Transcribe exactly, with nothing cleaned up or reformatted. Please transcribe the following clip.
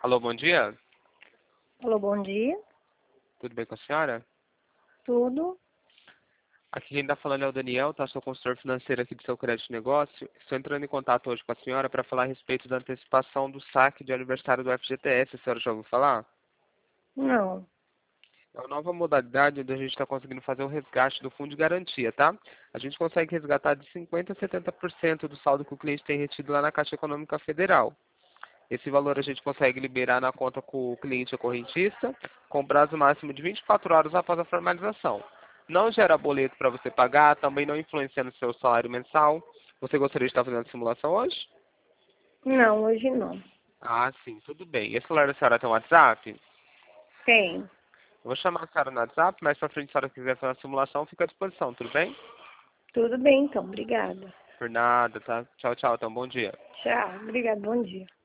Alô, bom dia. Alô, bom dia. Tudo bem com a senhora? Tudo? Aqui quem está falando é o Daniel, tá? Sou consultor financeiro aqui do seu crédito de negócio. Estou entrando em contato hoje com a senhora para falar a respeito da antecipação do saque de aniversário do F G T S. A senhora já ouviu falar? Não. É uma nova modalidade onde a gente está conseguindo fazer o resgate do fundo de garantia, tá? A gente consegue resgatar de cinquenta por cento a setenta por cento do saldo que o cliente tem retido lá na Caixa Econômica Federal. Esse valor a gente consegue liberar na conta com o cliente ou correntista, com prazo máximo de vinte e quatro horas após a formalização. Não gera boleto para você pagar, também não influencia no seu salário mensal. Você gostaria de estar fazendo a simulação hoje? Não, hoje não. Ah, sim, tudo bem. E esse celular da senhora tem um WhatsApp? Tem. Eu vou chamar a senhora no WhatsApp, mas se a frente a senhora quiser fazer a simulação, fica à disposição, tudo bem? Tudo bem, então. Obrigada. Por nada, tá? Tchau, tchau, então bom dia. Tchau. Obrigada. Bom dia.